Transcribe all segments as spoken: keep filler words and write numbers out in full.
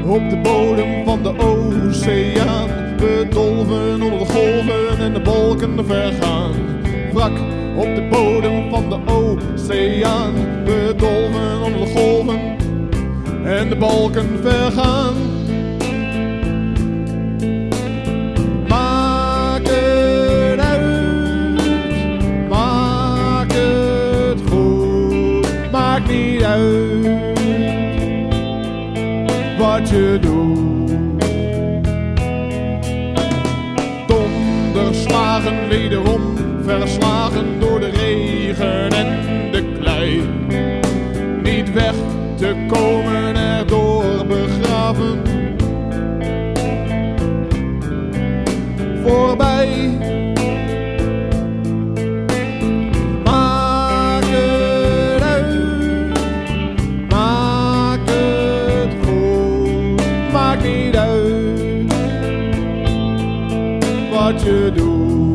op de bodem van de oceaan, bedolven onder de golven en de wolken vergaan. Wrak op de bodem van de oceaan, bedolven onder de golven en de wolken vergaan. Maak het uit, maak het goed, maakt niet uit wat je doet. Donderslagen wederom, verslagen door de regen en de klei. Niet weg te komen, erdoor begraven. Voorbij. Maak het uit, maak het goed, maakt niet uit wat je doet.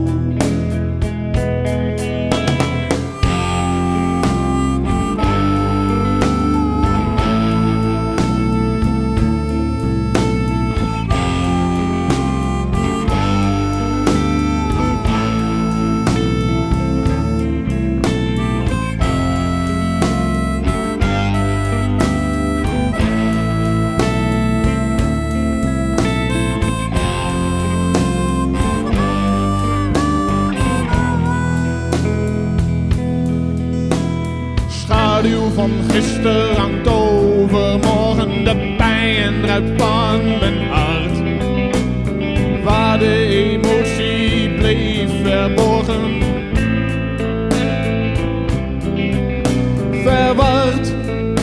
Van gisteren hangt overmorgen, de pijn druipt van mijn hart. Waar de emotie bleef verborgen, verward.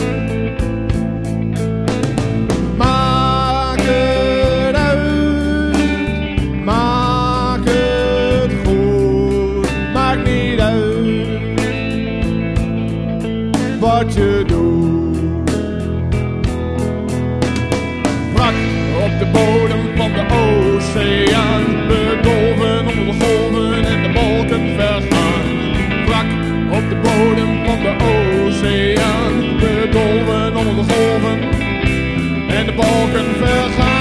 Maak het uit, maak het goed, maakt niet uit wat je doet. Wrak op de bodem van de oceaan, bedolven onder de golven en de wolken vergaan. Wrak op de bodem van de oceaan, bedolven onder de golven en de wolken vergaan.